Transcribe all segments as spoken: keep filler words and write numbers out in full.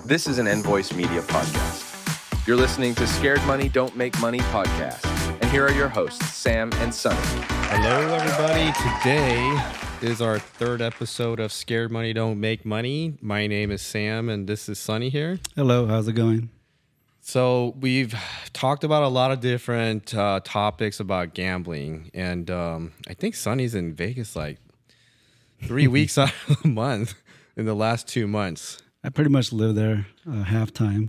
This is an Envoice Media podcast. You're listening to Scared Money Don't Make Money podcast. And here are your hosts, Sam and Sunny. Hello, everybody. Today is our third episode of Scared Money Don't Make Money. My name is Sam, and this is Sunny here. Hello, how's it going? So we've talked about a lot of different uh, topics about gambling, and um, I think Sunny's in Vegas like three weeks out of the month in the last two months. I pretty much live there uh, half time.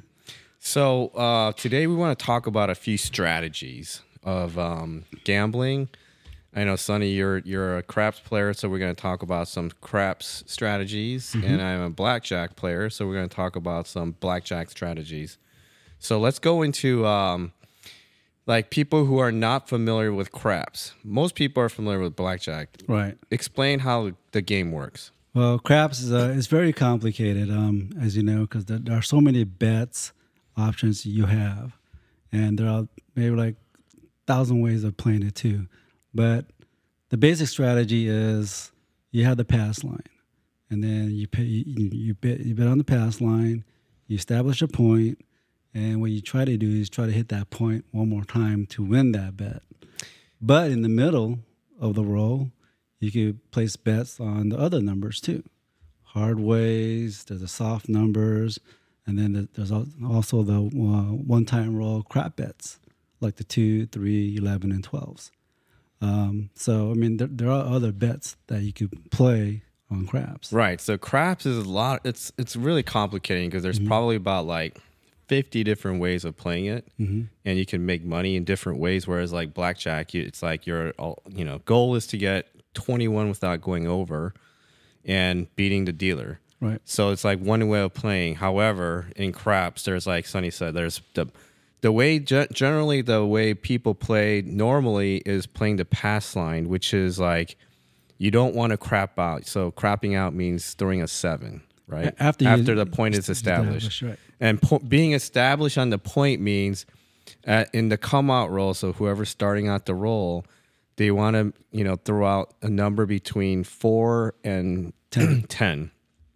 So uh, today we want to talk about a few strategies of um, gambling. I know, Sonny, you're you're a craps player, so we're going to talk about some craps strategies. Mm-hmm. And I'm a blackjack player, so we're going to talk about some blackjack strategies. So let's go into um, like people who are not familiar with craps. Most people are familiar with blackjack. Right. Explain how the game works. Well, craps is uh, it's very complicated, um, as you know, because there, there are so many bets options you have, and there are maybe like a thousand ways of playing it too. But the basic strategy is you have the pass line, and then you pay, you, you bet you bet on the pass line, you establish a point, and what you try to do is try to hit that point one more time to win that bet. But in the middle of the roll, you could place bets on the other numbers too. Hard ways, there's the soft numbers, and then there's also the uh, one-time roll crap bets, like the two, three, eleven, and twelves. Um, so, I mean, there, there are other bets that you could play on craps. Right. So craps is a lot. It's it's really complicating because there's mm-hmm. probably about like fifty different ways of playing it, mm-hmm. and you can make money in different ways. Whereas like blackjack, you, it's like your you know goal is to get twenty-one without going over and beating the dealer. Right. So it's like one way of playing. However, in craps, there's like Sunny said, there's the the way generally the way people play normally is playing the pass line, which is like you don't want to crap out. So crapping out means throwing a seven, right? After you, after the point is established. established right. And po- being established on the point means uh, in the come out roll, so whoever's starting out the roll, they want to, you know, throw out a number between four and ten. ten.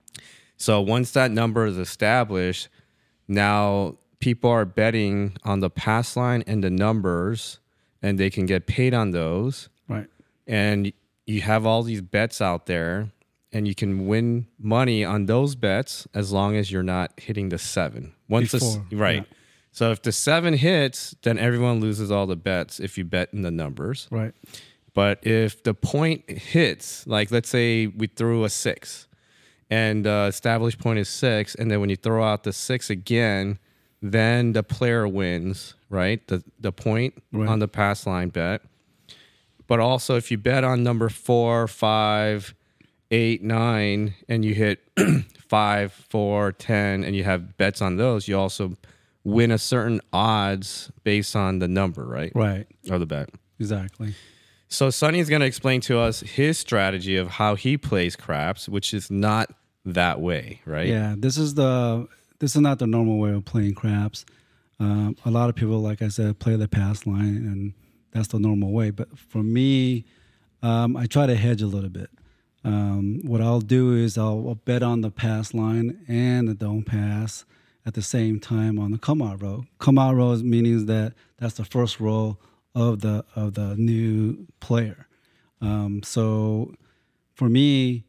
So once that number is established, now people are betting on the pass line and the numbers, and they can get paid on those. Right. And you have all these bets out there, and you can win money on those bets as long as you're not hitting the seven. Once Before, the, right. Yeah. So if the seven hits, then everyone loses all the bets if you bet in the numbers. Right. But if the point hits, like let's say we threw a six, and the established point is six, and then when you throw out the six again, then the player wins, right? The the point right. on the pass line bet. But also if you bet on number four, five, eight, nine, and you hit five, four, ten, and you have bets on those, you also win a certain odds based on the number, right? Right. Or the bet. Exactly. So Sonny's going to explain to us his strategy of how he plays craps, which is not that way, right? Yeah, this is the this is not the normal way of playing craps. Um, a lot of people, like I said, play the pass line, and that's the normal way. But for me, um, I try to hedge a little bit. Um, what I'll do is I'll, I'll bet on the pass line and the don't pass at the same time on the come out row. Come out row means that that's the first roll of the of the new player. Um, so for me,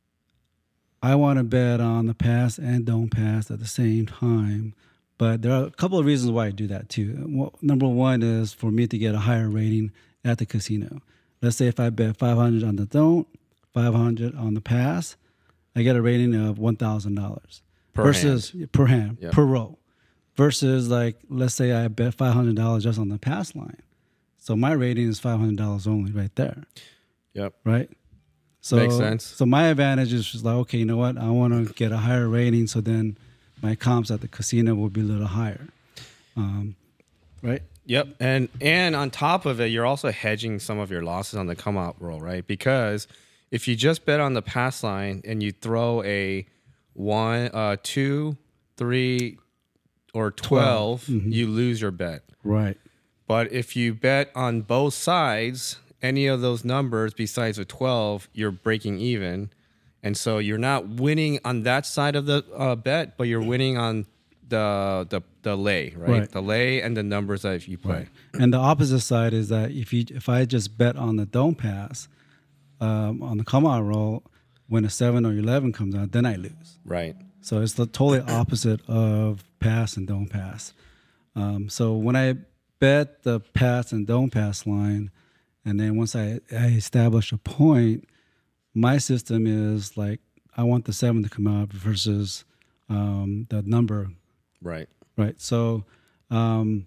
I want to bet on the pass and don't pass at the same time. But there are a couple of reasons why I do that too. Well, number one is for me to get a higher rating at the casino. Let's say if I bet five hundred on the don't, five hundred on the pass, I get a rating of one thousand dollars. Per versus hand. per hand, yep. per row. Versus like, let's say I bet five hundred dollars just on the pass line. So my rating is five hundred dollars only right there. Yep. Right? So, makes sense. So my advantage is just like, okay, you know what? I want to get a higher rating, so then my comps at the casino will be a little higher. Um, right? Yep. And and on top of it, you're also hedging some of your losses on the come out roll, right? Because if you just bet on the pass line and you throw a one, uh, two, three, or twelve, twelve. Mm-hmm. you lose your bet. Right. But if you bet on both sides, any of those numbers besides a twelve, you're breaking even. And so you're not winning on that side of the uh, bet, but you're winning on the the the lay, right? Right. The lay and the numbers that you play. Right. And the opposite side is that if you if I just bet on the don't pass, um, on the come out roll, when a seven or eleven comes out, then I lose. Right. So it's the totally opposite of pass and don't pass. Um, so when I bet the pass and don't pass line, and then once I, I establish a point, my system is like I want the seven to come out versus um, the number. Right. Right. So, um,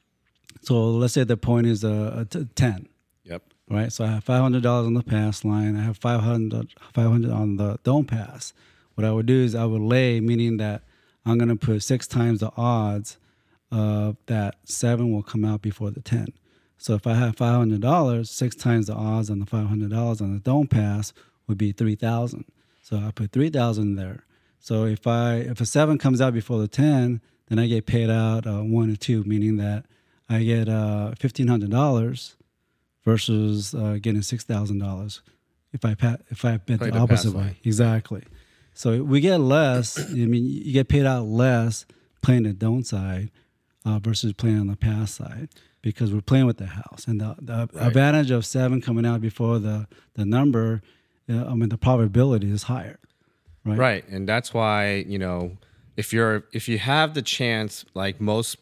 so let's say the point is a, a t- ten. Yep. Right. So I have five hundred dollars on the pass line. I have five hundred, five hundred on the don't pass. What I would do is I would lay, meaning that I'm going to put six times the odds of that seven will come out before the ten. So if I have five hundred dollars, six times the odds on the five hundred dollars on the don't pass would be three thousand. So I put three thousand there. So if I if a seven comes out before the ten, then I get paid out uh, one or two, meaning that I get uh, fifteen hundred dollars versus uh, getting six thousand dollars if I pa- if I bet Play the the opposite pass way. line. Exactly. So we get less. I mean, you get paid out less playing the don't side uh, versus playing on the pass side because we're playing with the house. And the, the Right. advantage of seven coming out before the the number, uh, I mean, the probability is higher. Right. Right. And that's why, you know, if you're if you have the chance, like most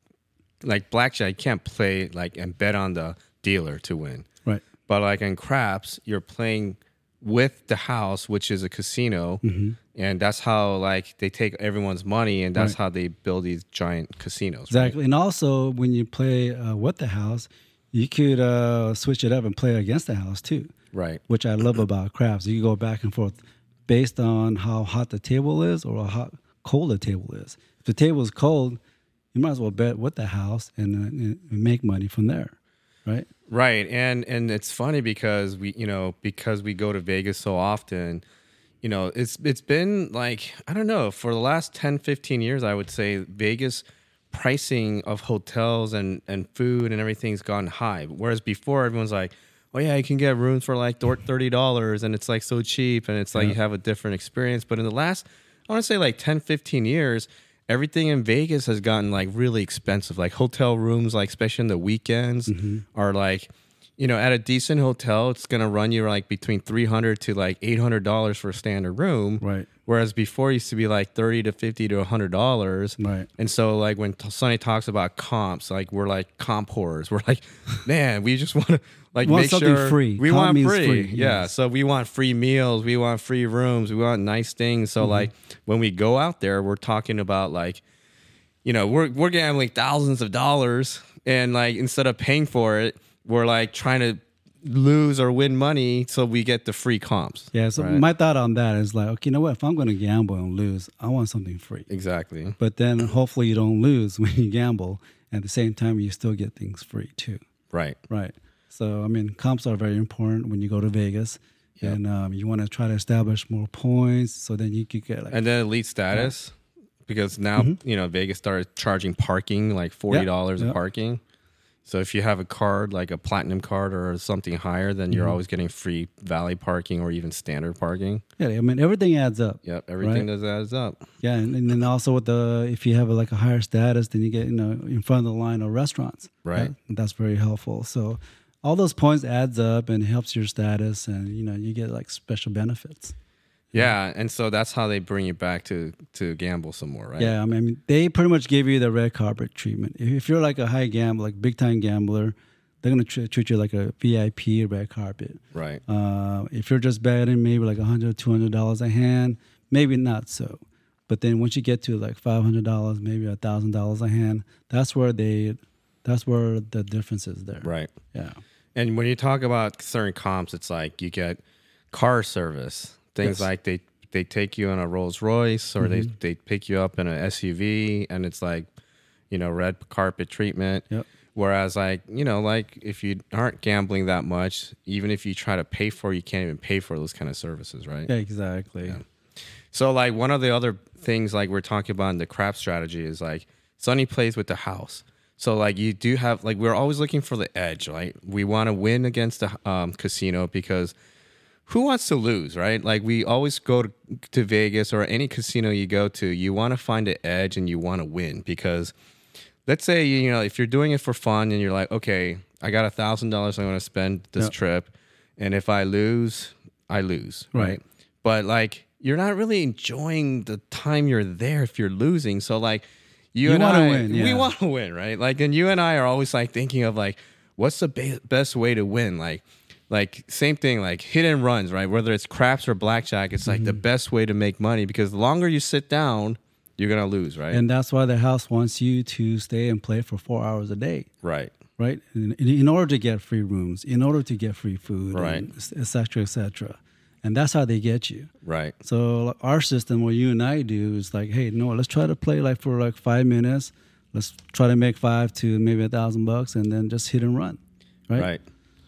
like blackjack, you can't play like and bet on the dealer to win. Right. But like in craps, you're playing with the house, which is a casino, Mm-hmm. and that's how like they take everyone's money, and that's Right. how they build these giant casinos. Exactly. And also, when you play uh, with the house, you could uh, switch it up and play against the house too, Right. Right. which I love about craps. You can go back and forth based on how hot the table is or how cold the table is. If the table is cold, you might as well bet with the house and, uh, and make money from there, right? Right. And and it's funny because we, you know, because we go to Vegas so often, you know, it's it's been like, I don't know, for the last ten, fifteen years, I would say Vegas pricing of hotels and, and food and everything's gone high. Whereas before everyone's like, oh yeah, you can get rooms for like thirty dollars and it's like so cheap and it's like Yeah. you have a different experience. But in the last, I want to say like ten, fifteen years, everything in Vegas has gotten like really expensive. Like hotel rooms, like especially in the weekends, Mm-hmm. are like, you know, at a decent hotel, it's gonna run you like between three hundred to like eight hundred dollars for a standard room. Right. Whereas before it used to be like thirty to fifty to a hundred dollars. Right. And so like when Sonny talks about comps, like we're like comp whores. We're like, man, we just want to like Want make something sure free. we Comp want means free. free, Yeah. yes. So we want free meals, we want free rooms, we want nice things. So Mm-hmm. like when we go out there, we're talking about like, you know, we're we're gambling thousands of dollars, and like instead of paying for it, we're like trying to lose or win money so we get the free comps. Yeah. So right? my thought on that is like, okay, you know what? If I'm going to gamble and lose, I want something free. Exactly. But then hopefully you don't lose when you gamble. At the same time, you still get things free too. Right. Right. So, I mean, comps are very important when you go to Vegas. Yep. And um, you want to try to establish more points so then you could get like. And then elite status, because now, you know, Vegas started charging parking, like forty dollars Yeah, a yeah. parking. So if you have a card, like a platinum card or something higher, then you're always getting free valley parking or even standard parking. Yeah, I mean, everything adds up. Yep. Everything Right. does adds up. Yeah. And, and then also with the, if you have like a higher status, then you get, you know, in front of the line of restaurants. Right. That- that's very helpful. So all those points adds up and helps your status and, you know, you get like special benefits. Yeah. And so that's how they bring you back to, to gamble some more, right? Yeah, I mean, they pretty much give you the red carpet treatment. If if you're like a high gambler, like big time gambler, they're gonna tr- treat you like a V I P red carpet. Right. Uh, if you're just betting maybe like one hundred dollars, two hundred dollars a hand, maybe not so. But then once you get to like five hundred dollars, maybe one thousand dollars a hand, that's where they, that's where the difference is there. Right. Yeah. And when you talk about certain comps, it's like you get car service, things Yes. like they they take you in a Rolls Royce or they, they pick you up in an S U V, and it's like, you know, red carpet treatment. Yep. Whereas like, you know, like if you aren't gambling that much, even if you try to pay for it, you can't even pay for those kind of services, right? Yeah, exactly. So like one of the other things like we're talking about in the crap strategy is like Sonny plays with the house. So like you do have like we're always looking for the edge, right? We want to win against the um, casino because who wants to lose, right? Like we always go to, to Vegas or any casino you go to, you want to find an edge and you want to win because let's say, you know, if you're doing it for fun and you're like, okay, I got a thousand dollars I'm going to spend this yep. trip. And if I lose, I lose, right? right? But like, you're not really enjoying the time you're there if you're losing. So like you, you and I, win, yeah. we want to win, right? Like, and you and I are always like thinking of like, what's the ba- best way to win? Like, like same thing, like hit and runs, right? Whether it's craps or blackjack, it's like mm-hmm. the best way to make money because the longer you sit down, you're going to lose, right? And that's why the house wants you to stay and play for four hours a day. Right. Right. In, in order to get free rooms, in order to get free food, right. and et cetera, et cetera. And that's how they get you. Right. So our system, what you and I do is like, hey, no, let's try to play like for like five minutes. Let's try to make five to maybe a thousand bucks and then just hit and run. Right. Right.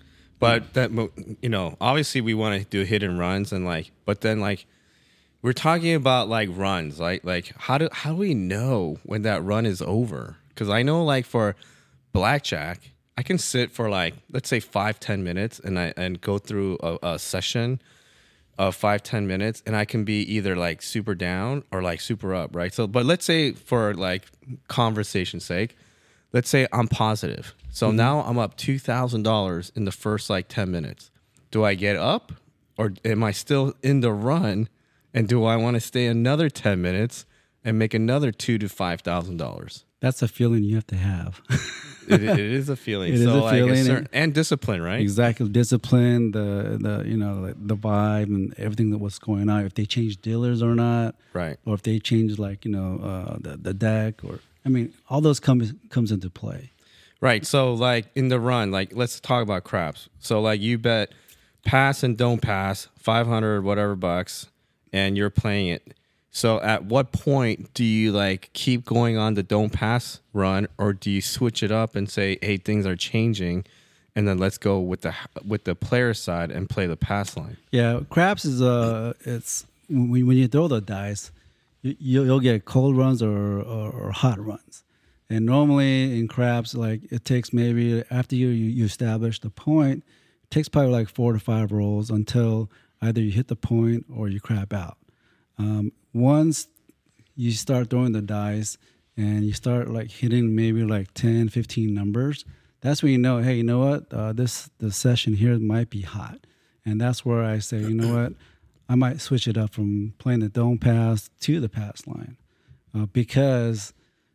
But that, you know, obviously we want to do hit and runs and like, but then like we're talking about like runs, like, like how do, how do we know when that run is over? Cause I know like for blackjack, I can sit for like, let's say five, ten minutes and I, and go through a, a session of five, ten minutes, and I can be either like super down or like super up, right? So, but let's say for like conversation's sake, let's say I'm positive. So mm-hmm. now I'm up two thousand dollars in the first like ten minutes. Do I get up or am I still in the run? And do I want to stay another ten minutes and make another two to five thousand dollars? That's a feeling you have to have. it, it is a feeling. It so is a like feeling, a certain, and discipline, right? Exactly, discipline. The the you know like the vibe and everything that was going on. If they change dealers or not, right? Or if they change like you know uh, the the deck, or I mean, all those comes comes into play. Right. So like in the run, like let's talk about craps. So like you bet pass and don't pass five hundred whatever bucks, and you're playing it. So at what point do you like keep going on the don't pass run, or do you switch it up and say, hey, things are changing, and then let's go with the with the player side and play the pass line? Yeah, craps is uh it's when when you throw the dice, you, you'll get cold runs or, or or hot runs, and normally in craps like it takes maybe after you you establish the point, it takes probably like four to five rolls until either you hit the point or you crap out. Um, once you start throwing the dice and you start like hitting maybe like ten, fifteen numbers, that's when you know, hey, you know what? Uh, this the session here might be hot. And that's where I say, you know what? I might switch it up from playing the don't pass to the pass line. Uh, because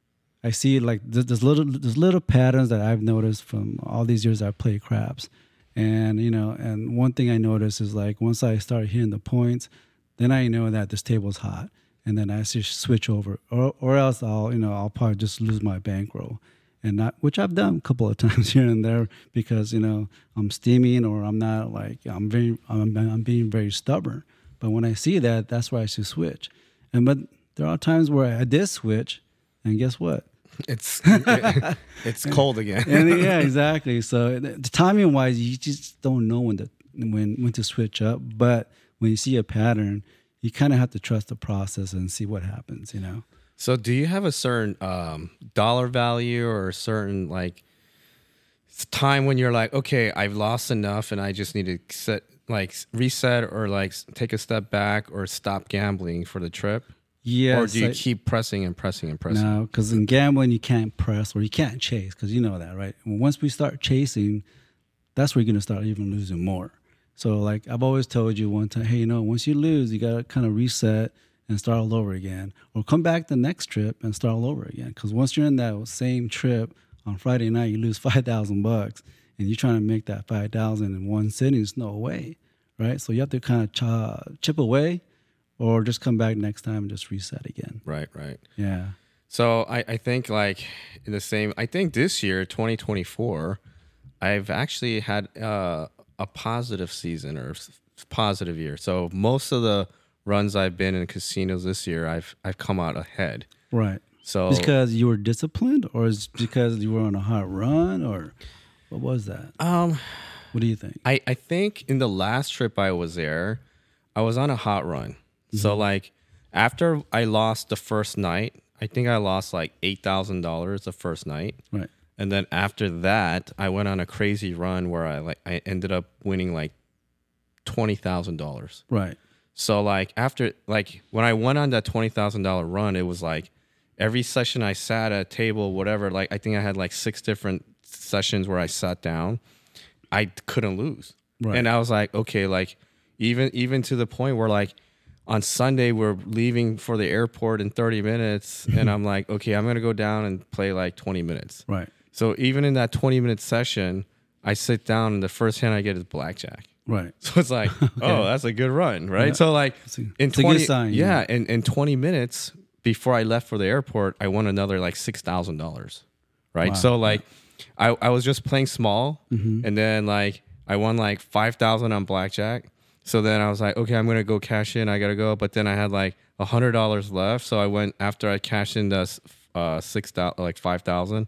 I see like there's, there's little there's little patterns that I've noticed from all these years I've played craps. And, you know, and one thing I noticed is like once I start hitting the points, then I know that this table's hot, and then I just switch over, or or else I'll you know I'll probably just lose my bankroll, and not which I've done a couple of times here and there because you know I'm steaming or I'm not like I'm very I'm I'm being very stubborn. But when I see that, that's why I should switch. And but there are times where I did switch, and guess what? It's it, it's cold again. And yeah, exactly. So the, the timing wise, you just don't know when to when when to switch up, but when you see a pattern, you kind of have to trust the process and see what happens, you know? So do you have a certain um, dollar value or a certain like time when you're like, okay, I've lost enough and I just need to set like reset or like take a step back or stop gambling for the trip? Yes. Or do you I, keep pressing and pressing and pressing? No, because in gambling, you can't press or you can't chase because you know that, right? And once we start chasing, that's where you're going to start even losing more. So, like, I've always told you one time, hey, you know, once you lose, you got to kind of reset and start all over again. Or come back the next trip and start all over again. Because once you're in that same trip on Friday night, you lose five thousand bucks, and you're trying to make that five thousand in one sitting, there's no way, right? So you have to kind of ch- chip away or just come back next time and just reset again. Right, right. Yeah. So I, I think, like, in the same, I think this year, twenty twenty-four, I've actually had... Uh, a positive season or positive year. So most of the runs I've been in casinos this year, I've I've come out ahead. Right. So it's because you were disciplined, or is it because you were on a hot run, or what was that? Um, what do you think? I, I think in the last trip I was there, I was on a hot run. Mm-hmm. So like after I lost the first night, I think I lost like eight thousand dollars the first night. Right. And then after that, I went on a crazy run where I like I ended up winning like twenty thousand dollars. Right. So like after like when I went on that twenty thousand dollar run, it was like every session I sat at a table, whatever. Like I think I had like six different sessions where I sat down. I couldn't lose, Right. and I was like, okay, like even even to the point where like on Sunday we're leaving for the airport in thirty minutes, and I'm like, okay, I'm gonna go down and play like twenty minutes. Right. So even in that twenty minute session, I sit down and the first hand I get is blackjack. Right. So it's like, oh, that's a good run, right? Yeah. So like It's a- in it's a twenty, good sign, yeah, yeah. in, in twenty minutes before I left for the airport, I won another like six thousand dollars, right? Wow. So like, I, I was just playing small, Mm-hmm. and then like I won like five thousand on blackjack. So then I was like, okay, I'm gonna go cash in. I gotta go, but then I had like a hundred dollars left, so I went after I cashed in the uh six thousand, like five thousand.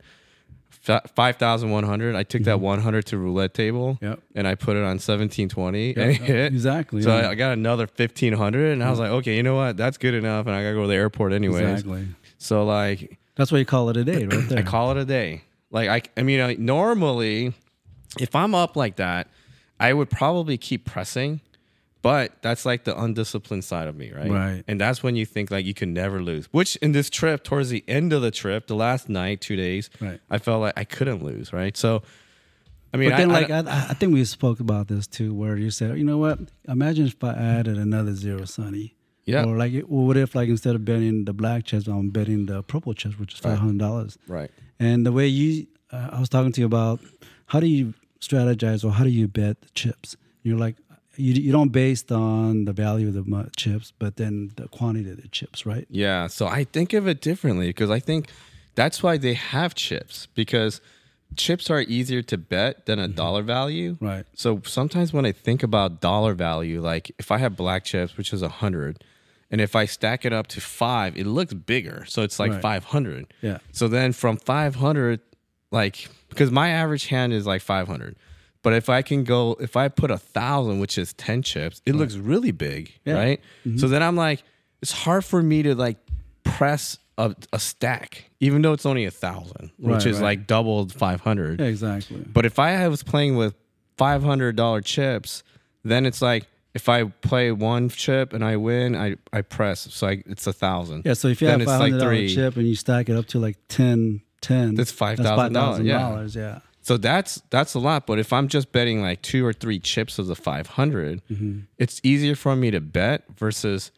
Five thousand one hundred. I took that one hundred to roulette table, Yep. and I put it on seventeen twenty, Yep, and it yep, hit. exactly, So yeah. I, I got another fifteen hundred, and I was like, okay, you know what? That's good enough, and I gotta go to the airport anyways. Exactly. So like, That's why you call it a day, right there. I call it a day. Like I, I mean, I, normally, if I'm up like that, I would probably keep pressing. But that's like the undisciplined side of me, right? Right. And that's when you think like you can never lose. Which in this trip, towards the end of the trip, the last night, two days, Right. I felt like I couldn't lose, right? So, I mean, But then, I, like, I, I, I think we spoke about this too, where you said, you know what? Imagine if I added another zero, Sonny. Yeah. Or like, well, what if, like, instead of betting the black chips, I'm betting the purple chips, which is five hundred dollars. right. And the way you, uh, I was talking to you about how do you strategize or how do you bet the chips? You're like, you you don't based on the value of the mu- chips, but then the quantity of the chips, right? Yeah. So I think of it differently because I think that's why they have chips, because chips are easier to bet than a dollar value. Right. So sometimes when I think about dollar value, like if I have black chips, which is a hundred, and if I stack it up to five, it looks bigger. So it's like Right. five hundred. Yeah. So then from five hundred, like, because my average hand is like five hundred. But if I can go, if I put a thousand, which is ten chips, it looks really big, Yeah. right? So then I'm like, it's hard for me to like press a, a stack, even though it's only a thousand, which Right, is right. like doubled five hundred. Yeah, exactly. But if I was playing with five hundred dollars chips, then it's like, if I play one chip and I win, I, I press. So I, it's a thousand. Yeah, so if you Then have it's five like hundred dollar three. chip and you stack it up to like ten, ten, That's five thousand dollars, yeah. dollars, yeah. So that's that's a lot. But if I'm just betting like two or three chips of the five hundred, Mm-hmm. it's easier for me to bet versus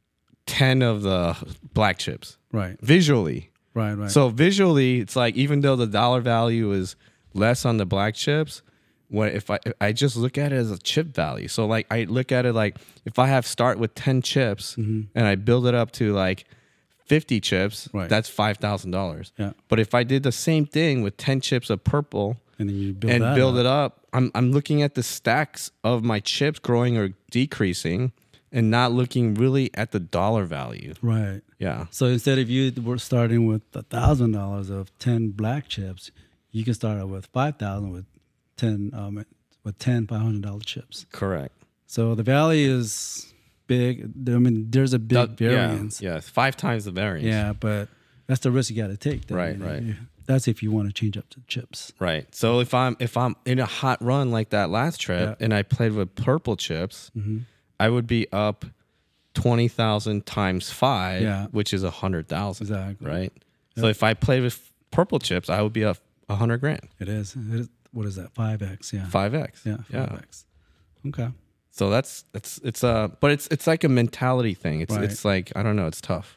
ten of the black chips Right, visually. right, right. So visually, it's like even though the dollar value is less on the black chips, when if I I just look at it as a chip value. So like I look at it like if I have start with ten chips Mm-hmm. and I build it up to like fifty chips, Right. that's five thousand dollars. Yeah. But if I did the same thing with ten chips of purple and then you build and that build up. it up, I'm I'm looking at the stacks of my chips growing or decreasing and not looking really at the dollar value. Right. Yeah. So instead of you were starting with a thousand dollars of ten black chips, you can start out with five thousand with ten um, with ten five hundred dollar chips. Correct. So the value is big. I mean, there's a big That- variance. Yeah, yeah, five times the variance. Yeah, but that's the risk you got to take. then. Right, You know, right. you- That's if you want to change up the chips. Right. So if I'm if I'm in a hot run like that last trip Yeah. and I played with purple chips, I would be up twenty thousand times five, Yeah. which is a hundred thousand. Exactly. Right. So if I played with purple chips, I would be up a hundred grand. It is. It is. What is that? Five x. Yeah. Five X. Yeah. Yeah. Five x. Okay. So that's it's it's uh but it's it's like a mentality thing. It's Right. it's like I don't know, it's tough.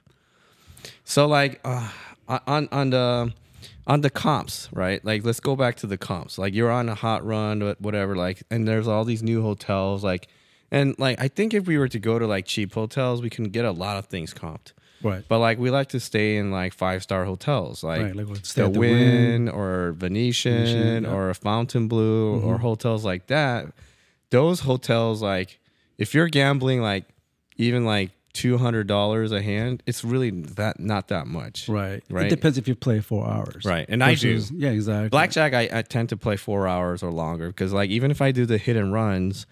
So like uh, on on the on the comps, right? Like let's go back to the comps. Like you're on a hot run, but whatever. Like and there's all these new hotels. Like and like I think if we were to go to like cheap hotels, we can get a lot of things comped. Right. But like we like to stay in like five star hotels, like, Right, like we'll stay the at the Wynn Wynn. or Venetian, Venetian, yeah. or a Fountain Blue Mm-hmm. or hotels like that. Those hotels, like if you're gambling like even like two hundred dollars a hand, it's really that not that much. Right. Right. It depends if you play four hours. Right, and I do. Versus- Yeah, exactly. Blackjack, I, I tend to play four hours or longer because like even if I do the hit and runs,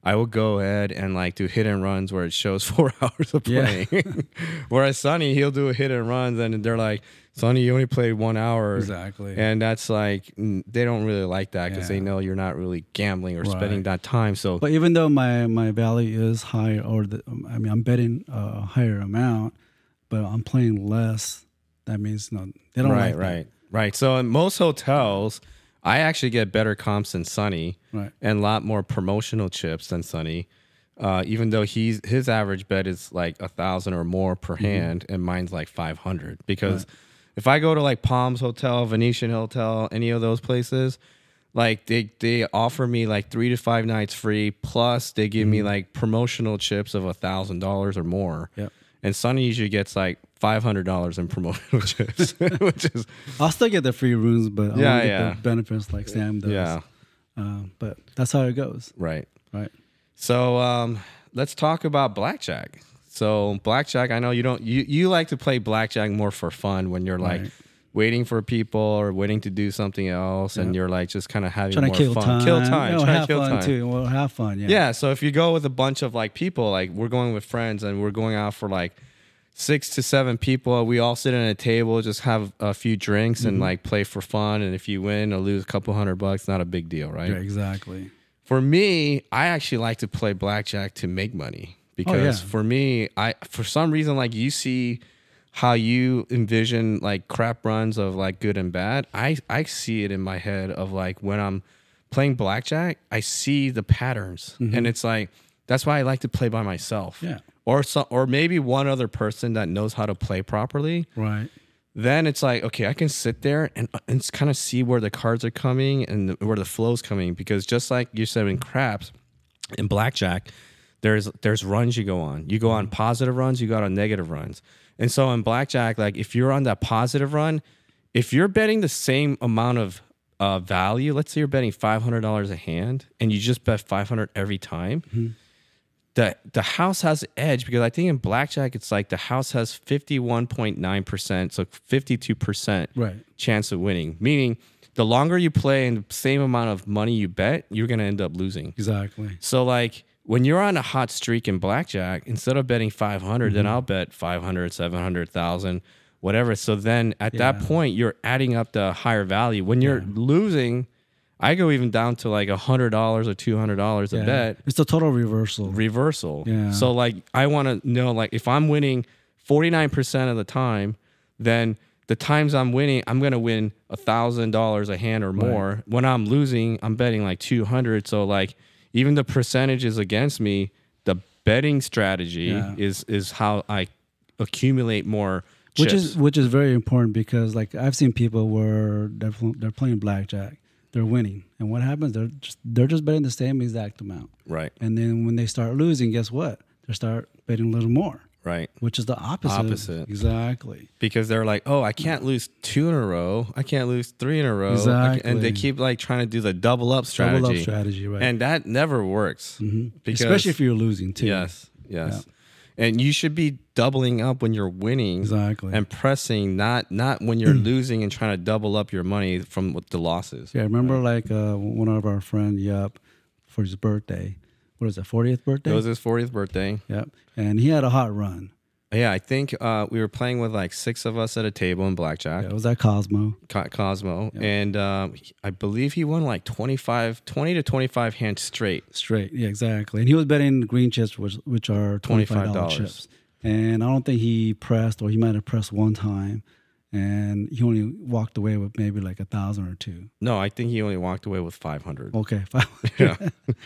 I will go ahead and like do hit and runs where it shows four hours of Yeah. playing. Whereas Sonny, he'll do a hit and runs and they're like, Sonny, you only played one hour. Exactly. And that's like, mm, they don't really like that because Yeah. they know you're not really gambling or Right. spending that time. So, But even though my, my value is higher, or the, I mean, I'm betting a higher amount, but I'm playing less, that means no, they don't right, like that. right, right. So in most hotels, I actually get better comps than Sonny Right. and a lot more promotional chips than Sonny. Uh, even though he's his average bet is like a thousand or more per hand, and mine's like five hundred. Because Right. if I go to like Palms Hotel, Venetian Hotel, any of those places, like they they offer me like three to five nights free, plus they give me like promotional chips of a thousand dollars or more. Yep. And Sonny usually gets like five hundred dollars in promotional chips, which is I'll still get the free rooms, but I Yeah, won't get yeah. the benefits like Sam does. yeah, Um, but that's how it goes, right. right? So um, let's talk about blackjack. So blackjack, I know you don't you, you like to play blackjack more for fun when you're like Right. waiting for people or waiting to do something else, and Yep. you're like just kind of having Trying more to kill fun, time. kill time, Yeah, we'll trying have to kill fun time. too. We'll have fun. Yeah. Yeah. So if you go with a bunch of like people, like we're going with friends and we're going out for like six to seven people, we all sit at a table, just have a few drinks Mm-hmm. and like play for fun. And if you win or lose a couple hundred bucks, not a big deal, right? Yeah, exactly. For me, I actually like to play blackjack to make money because yeah. for me, I for some reason like you see how you envision like crap runs of like good and bad. I I see it in my head of like when I'm playing blackjack, I see the patterns, and it's like that's why I like to play by myself. Yeah. Or so, or maybe one other person that knows how to play properly. Right. Then it's like, okay, I can sit there and, and kind of see where the cards are coming and the, where the flow's coming. Because just like you said in craps, in blackjack, there's there's runs you go on. You go on positive runs, you go on negative runs. And so in blackjack, like if you're on that positive run, if you're betting the same amount of uh, value, let's say you're betting five hundred dollars a hand and you just bet five hundred every time, Mm-hmm. the the house has the edge because I think in blackjack it's like the house has fifty-one point nine percent, so fifty-two percent Right. chance of winning. Meaning the longer you play and the same amount of money you bet, you're gonna end up losing. Exactly. So like when you're on a hot streak in blackjack, instead of betting five hundred, then I'll bet five hundred, seven hundred thousand, whatever. So then at that Yeah. point you're adding up the higher value. When you're losing, I go even down to like a hundred dollars or two hundred dollars a Yeah. bet. It's the total reversal. Reversal. Yeah. So like I want to know like if I'm winning forty-nine percent of the time, then the times I'm winning, I'm gonna win a thousand dollars a hand or more. When I'm losing, I'm betting like two hundred. So like even the percentages against me, the betting strategy Yeah. is is how I accumulate more which chips. is which is very important because like I've seen people where they're they're playing blackjack, they're winning, and what happens? They're just they're just betting the same exact amount, right, and then when they start losing, guess what? They start betting a little more, right. which is the opposite. Opposite. Exactly. Because they're like, oh, I can't lose two in a row. I can't lose three in a row. Exactly. And they keep like trying to do the double up strategy. Double up strategy, right? And that never works. Mhm. Because, Especially if you're losing too. Yes, yes. And you should be doubling up when you're winning. Exactly. And pressing, not not when you're losing and trying to double up your money from what the losses. Yeah, I remember like uh, one of our friend Yup for his birthday. What is it, fortieth birthday? It was his fortieth birthday. Yep. And he had a hot run. Yeah, I think uh, we were playing with like six of us at a table in blackjack. Yeah, it was at Cosmo. Co- Cosmo, and um, he- I believe he won like twenty-five, twenty to twenty-five hands straight. Straight, yeah, exactly. And he was betting green chips, which which are twenty-five dollars twenty-five dollars. chips. And I don't think he pressed, or he might have pressed one time, and he only walked away with maybe like a thousand or two. No, I think he only walked away with five hundred. Okay, five. Yeah.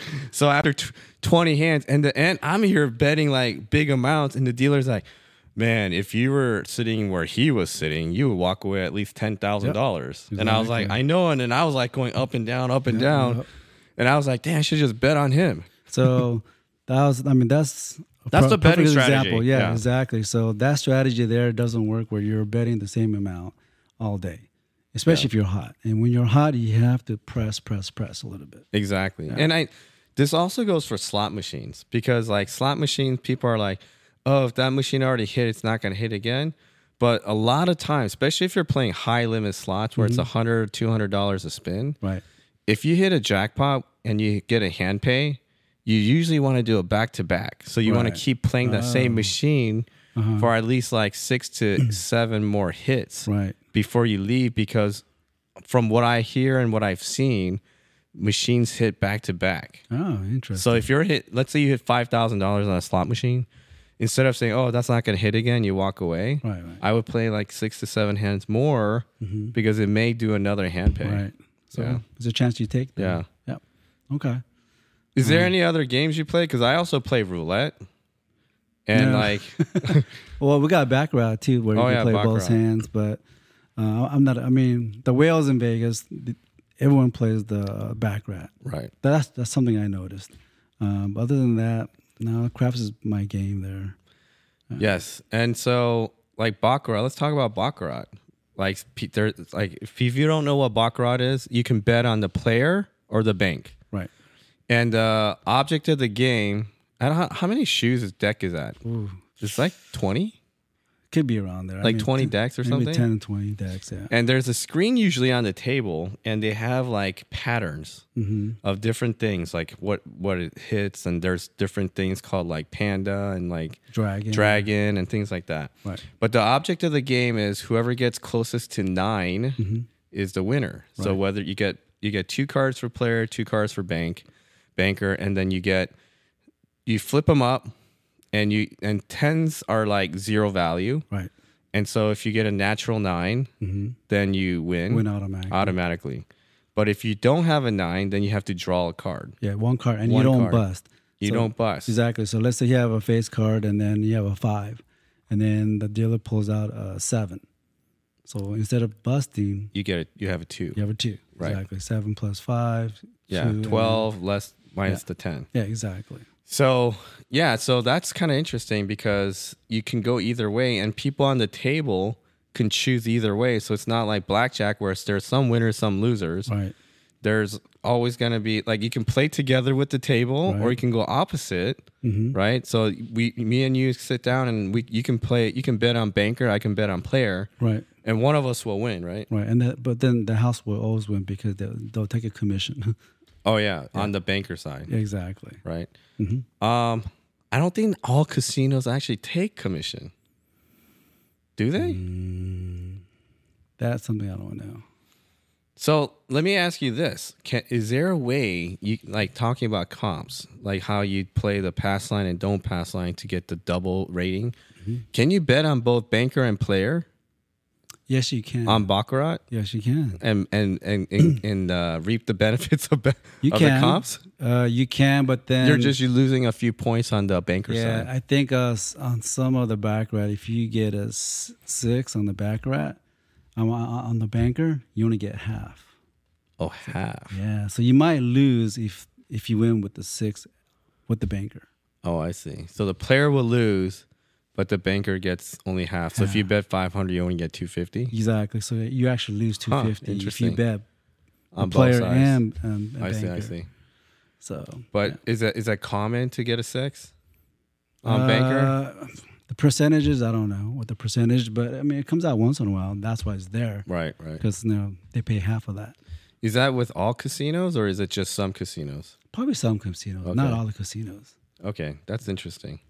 So after t- twenty hands, and the and I'm here betting like big amounts, and the dealer's like, "Man, if you were sitting where he was sitting, you would walk away at least ten thousand dollars." And I was like, Exactly. "I know," and then I was like going up and down, up and down, yep. and I was like, "Damn, I should just bet on him." So that was, I mean, that's a That's per- the betting perfect strategy, example. Yeah, yeah. exactly. So that strategy there doesn't work where you're betting the same amount all day, especially if you're hot. And when you're hot, you have to press, press, press a little bit. Exactly. And I this also goes for slot machines because like slot machines, people are like, oh, if that machine already hit, it's not going to hit again. But a lot of times, especially if you're playing high limit slots where it's one hundred dollars, two hundred dollars a spin, Right. if you hit a jackpot and you get a hand pay, you usually want to do a back to back. So you want Right. to keep playing that same Oh. machine Uh-huh. for at least like six to seven more hits Right. before you leave, because from what I hear and what I've seen, machines hit back to back. Oh, interesting. So if you're hit, let's say you hit five thousand dollars on a slot machine, instead of saying, "Oh, that's not going to hit again," you walk away. Right, right. I would play like six to seven hands more because it may do another hand pay. Right. So Yeah. there's a chance you take them. Yeah. Yep. Okay. Is there any other games you play? Because I also play roulette, and Yeah. like, Well, we got Baccarat too, where you Oh, can yeah, play both Baccarat. hands. But uh, I'm not. I mean, the whales in Vegas, the, everyone plays the Baccarat. right? That's that's something I noticed. Um, other than that, no, craps is my game there. Yes, and so like Baccarat. Let's talk about Baccarat. Like, pe- there, like if you don't know what Baccarat is, you can bet on the player or the bank. Right. And the object of the game, I don't know, how many shoes this deck is at? Ooh, It's like twenty, could be around there. I like mean, twenty t- decks or maybe something. ten and twenty decks. Yeah. And there's a screen usually on the table, and they have like patterns Mm-hmm. of different things, like what what it hits, and there's different things called like panda and like Dragon. dragon and things like that. Right. But the object of the game is whoever gets closest to nine Mm-hmm. is the winner. So Right. whether you get you get two cards for player, two cards for bank, banker, and then you get you flip them up, and you and tens are like zero value. Right. And so if you get a natural nine, Mm-hmm. then you win, Win automatically. automatically. But if you don't have a nine, then you have to draw a card. Yeah, one card, and One you don't card. bust. You So- don't bust. Exactly. So let's say you have a face card, and then you have a five, and then the dealer pulls out a seven. So instead of busting, You get it. You have a two. you have a two. Right. Exactly. Seven plus five. Yeah, two, and- twelve less minus Yeah. the ten. Yeah, exactly. So yeah, so that's kind of interesting because you can go either way, and people on the table can choose either way. So it's not like blackjack where there's some winners, some losers. Right. There's always going to be like you can play together with the table, or Right. you can go opposite, Mm-hmm. right? So we, me and you sit down, and we you can play. You can bet on banker. I can bet on player, Right. and one of us will win, right? Right. And that, but then the house will always win because they'll, they'll take a commission. Oh yeah, on the banker side, Exactly. right? Mm-hmm. Um, I don't think all casinos actually take commission. Do they? Mm, that's something I don't know. So let me ask you this: Can, is there a way you like talking about comps, like how you play the pass line and don't pass line to get the double rating? Mm-hmm. Can you bet on both banker and player Yes, you can. on Baccarat yes, you can. and and and and, and uh, reap the benefits of, be- You of can. the comps? Uh, you can, but then You're just you're losing a few points on the banker yeah. side. I think uh, s- on some of the baccarat, if you get a s- six on the baccarat, um, on on the banker, you only get half. Oh, half. Yeah, so you might lose if if you win with the six with the banker. Oh, I see. So the player will lose, but the banker gets only half. So if you bet five hundred, you only get two fifty Exactly. So you actually lose two Huh, fifty if interesting. you bet on a both player sides. and um, a I see, banker. I see. So, But yeah. is that is that common to get a six on banker? Uh, the percentages, I don't know what the percentage, but I mean, it comes out once in a while. And that's why it's there Right, right. because you know they pay half of that. Is that with all casinos or is it just some casinos? Probably some casinos, Okay. not all the casinos. Okay, that's interesting.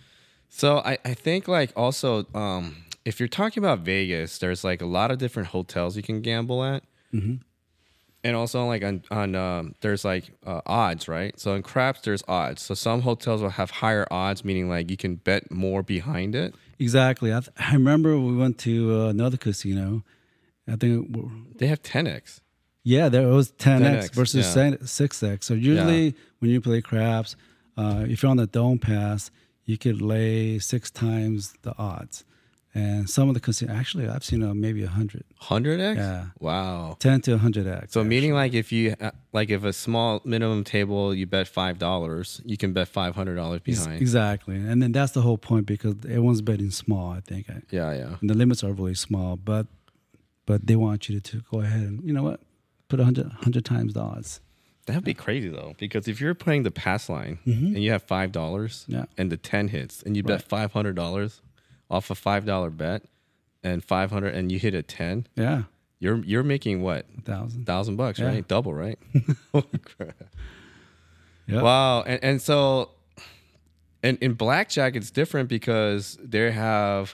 So I, I think like also um, if you're talking about Vegas, there's like a lot of different hotels you can gamble at. Mm-hmm. And also like on, on um, there's like uh, odds, right? So in craps, there's odds. So some hotels will have higher odds, meaning like you can bet more behind it. Exactly. I, th- I remember we went to uh, another casino. I think, it w- They have ten X. yeah, there was ten X ten X, versus yeah. six X. So usually when you play craps, uh, if you're on the dome pass, you could lay six times the odds. And some of the casinos, actually, I've seen uh, maybe one hundred. one hundred X? Yeah. Wow. ten to one hundred X. So meaning like if you uh, like if a small minimum table you bet five dollars, you can bet five hundred dollars Ex- behind. Exactly. And then that's the whole point because everyone's betting small, I think. I- Yeah, yeah. And the limits are really small, but but they want you to, to go ahead and, you know what, put one hundred, one hundred times the odds. That'd be crazy though, because if you're playing the pass line Mhm. and you have five dollars Yeah. and the ten hits and you bet Right. five hundred dollars off a five dollar bet and five hundred and you hit a ten, Yeah, you're you're making what? a thousand. Thousand bucks, Yeah. right? Double, right? Holy crap. Yep. Wow. And, and so in, in blackjack, it's different because they have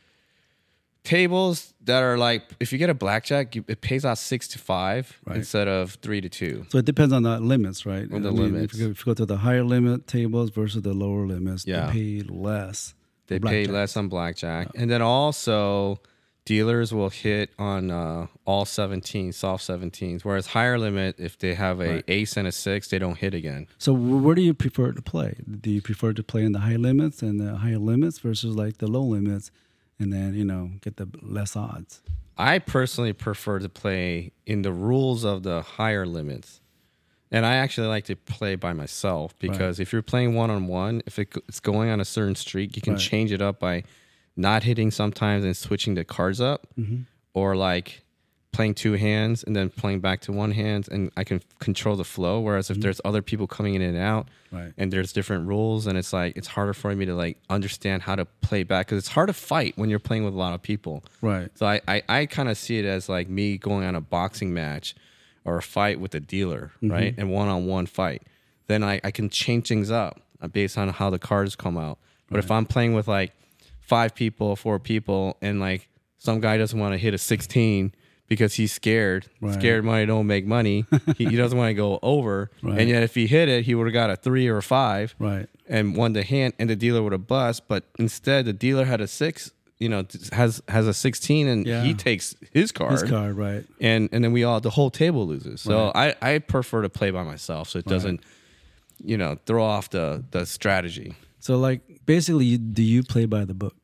tables that are like, if you get a blackjack, you, it pays out six to five Right. instead of three to two. So it depends on the limits, right? On the I mean, limits. If you, go, if you go to the higher limit tables versus the lower limits, Yeah. they pay less. They for pay blackjack. less on blackjack. And then also dealers will hit on uh, all seventeen, soft seventeens, whereas higher limit, if they have a Right. ace and a six, they don't hit again. So wh- where do you prefer to play? Do you prefer to play in the high limits and the higher limits versus like the low limits, and then you know get the less odds? I personally prefer to play in the rules of the higher limits. And I actually like to play by myself because if you're playing one-on-one, if it, it's going on a certain streak, you can Right. change it up by not hitting sometimes and switching the cards up, Mm-hmm. or like playing two hands and then playing back to one hand, and I can control the flow. Whereas if there's other people coming in and out, Right. and there's different rules, and it's like it's harder for me to like understand how to play back because it's hard to fight when you're playing with a lot of people. Right. So I I, I kind of see it as like me going on a boxing match or a fight with a dealer, right? And one-on-one fight. Then I, I can change things up based on how the cards come out. But if I'm playing with like five people, four people, and like some guy doesn't want to hit a sixteen because he's scared, Right. scared money don't make money. he, he doesn't want to go over. Right. And yet if he hit it, he would have got a three or a five Right. and won the hand, and the dealer would have bust. But instead, the dealer had a six, you know, has has a sixteen, and Yeah. he takes his card, His card, right? and and then we all the whole table loses. So I I prefer to play by myself, so it doesn't, you know, throw off the the strategy. So like basically, you, do you play by the book?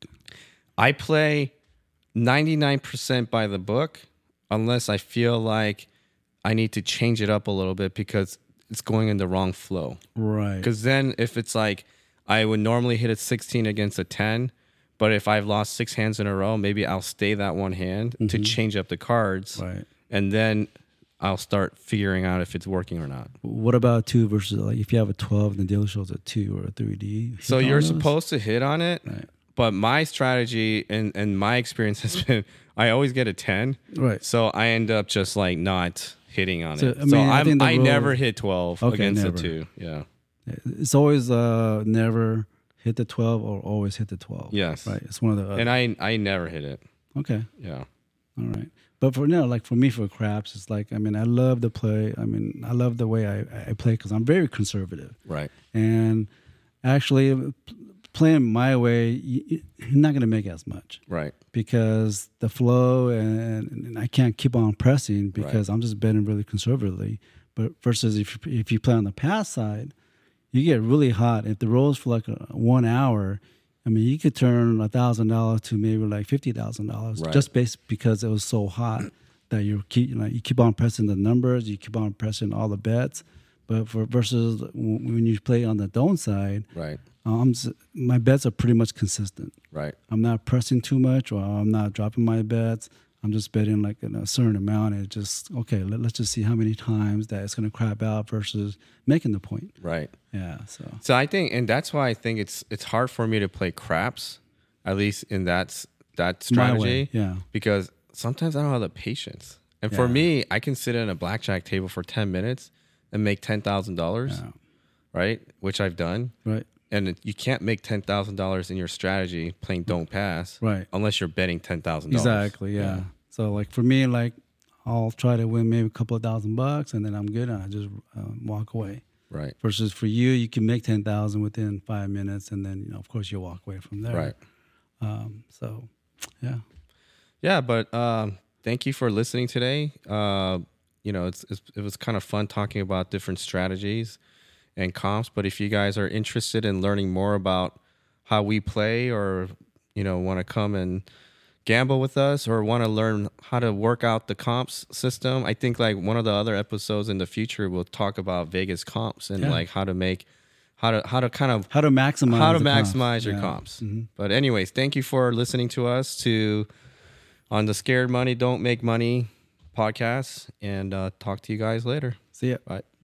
I play ninety-nine percent by the book, unless I feel like I need to change it up a little bit because it's going in the wrong flow. Right. Because then if it's like I would normally hit a sixteen against a ten, but if I've lost six hands in a row, maybe I'll stay that one hand to change up the cards. Right. And then I'll start figuring out if it's working or not. What about two versus like if you have a twelve and the dealer shows a two or a three D? So you're supposed to hit on it, Right. but my strategy and, and my experience has been I always get a ten. Right. So I end up just like not hitting on So, it. I mean, so I I'm, think the I rule- never hit twelve Okay, against never. a two. Yeah. It's always uh never hit the twelve or always hit the twelve. Yes. Right. It's one of the. And I I never hit it. okay. Yeah. All right. But for now, like for me, for craps, it's like I mean, I love the play. I mean, I love the way I, I play because I'm very conservative. Right. And actually, playing my way, you, you're not going to make as much Right. because the flow and, and I can't keep on pressing because I'm just betting really conservatively. But versus if you, if you play on the pass side, you get really hot. If the rolls for like a, one hour, I mean, you could turn a thousand dollars to maybe like fifty thousand dollars Right. just based because it was so hot that you keep you know you keep on pressing the numbers, you keep on pressing all the bets. But for versus w- when you play on the don't side, Right. um, s- my bets are pretty much consistent. Right. I'm not pressing too much, or I'm not dropping my bets. I'm just betting like in a certain amount, and just okay. Let, let's just see how many times that it's going to crap out versus making the point. Right. Yeah. So So I think, and that's why I think it's it's hard for me to play craps, at least in that s- that my way, strategy. yeah. Because sometimes I don't have the patience. And for Yeah. me, I can sit at a blackjack table for ten minutes and make ten thousand dollars, Yeah. right? Which I've done. Right. And it- you can't make ten thousand dollars in your strategy playing don't pass, Right. unless you're betting ten thousand dollars. Exactly. Yeah. So like for me, like I'll try to win maybe a couple of thousand bucks, and then I'm good, and I just um, walk away. Right. Versus for you, you can make ten thousand within five minutes, and then you know, of course, you walk away from there. Right. Um, so, yeah. Yeah, but um, thank you for listening today. Uh, you know, it's, it's it was kind of fun talking about different strategies and comps. But if you guys are interested in learning more about how we play, or you know, want to come and gamble with us, or want to learn how to work out the comps system, I think like one of the other episodes in the future we'll talk about Vegas comps and Yeah. like how to make how to how to kind of How to maximize how to the comps. maximize your Yeah. comps. Mhm. But anyways, thank you for listening to us to on the Scared Money Don't Make Money podcast, and uh, talk to you guys later. See ya. Bye.